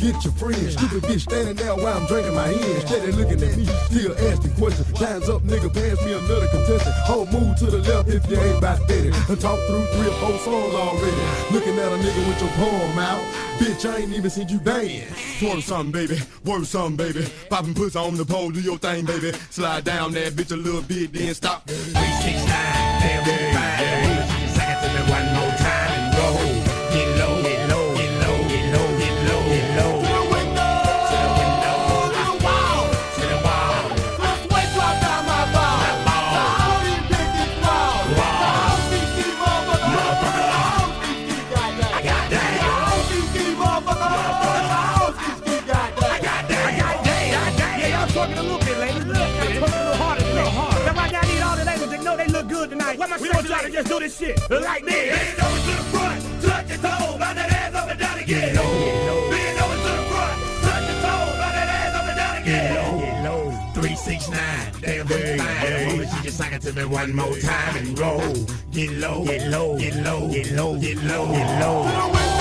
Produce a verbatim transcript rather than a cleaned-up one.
get your friends. Stupid bitch standing there while I'm drinking my hand. Steady looking at me, still asking questions. Time's up, nigga, pass me another contestant. Whole move to the left if you ain't about steady. And talk through three or four songs already. Looking at a nigga with your palm out. Bitch, I ain't even seen you dance. Twerk something, baby. Work something, baby. Poppin' pussy on the pole, do your thing, baby. Slide down that bitch a little bit, then stop. three six nine, damn, damn, fine. Second to me one more time and roll. Get low, get low, get low, get low, get low, get low. To the window, To the window, to the wall. to the wall. Let's wait till I got my ball. My ball. The whole these bitches wall. The whole these these motherfuckers. Motherfucker. The whole these these goddamn. I got that. The whole these these motherfuckers. The whole these these goddamn. I got that. I got that. I got that. Yeah, y'all twerking a little bit, ladies. Look, y'all twerking a little harder, a little harder. That's why I need all the ladies that know they look good tonight. What my we want y'all to just do this shit like this. Bend over to the front, touch your toes, bout that ass up and down again. Bend over to the front, touch your toes, bout that ass up and down again. Get low, three six nine, damn, damn, fine. She just sang it to me one more time and roll. Get low, get low, get low, get low, get low, get low. To the window.